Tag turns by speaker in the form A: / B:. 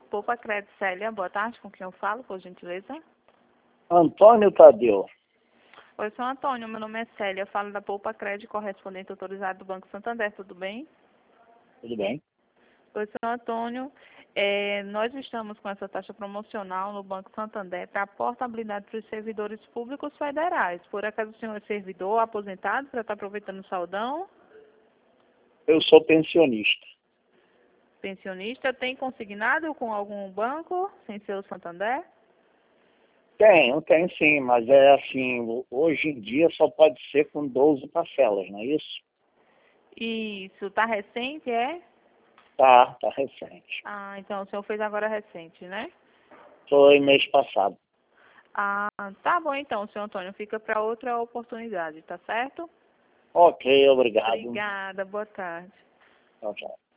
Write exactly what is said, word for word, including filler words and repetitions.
A: Poupa Crédito Célia, boa tarde, com quem eu falo, por gentileza?
B: Antônio Tadeu.
A: Oi, sou Antônio, meu nome é Célia, eu falo da Poupa Crédito, correspondente autorizado do Banco Santander, tudo bem?
B: Tudo bem?
A: Oi, sou Antônio, é, nós estamos com essa taxa promocional no Banco Santander para portabilidade para os servidores públicos federais. Por acaso o senhor é servidor, aposentado, para estar aproveitando o saudão?
B: Eu sou pensionista.
A: Pensionista, tem consignado com algum banco, sem ser o Santander?
B: Tenho, tenho sim, mas é assim, hoje em dia só pode ser com doze parcelas, não é isso?
A: Isso, está recente, é?
B: Tá, tá recente.
A: Ah, então o senhor fez agora recente, né?
B: Foi mês passado.
A: Ah, tá bom então, senhor Antônio, fica para outra oportunidade, tá certo?
B: Ok, obrigado.
A: Obrigada, boa tarde.
B: Tchau, tchau.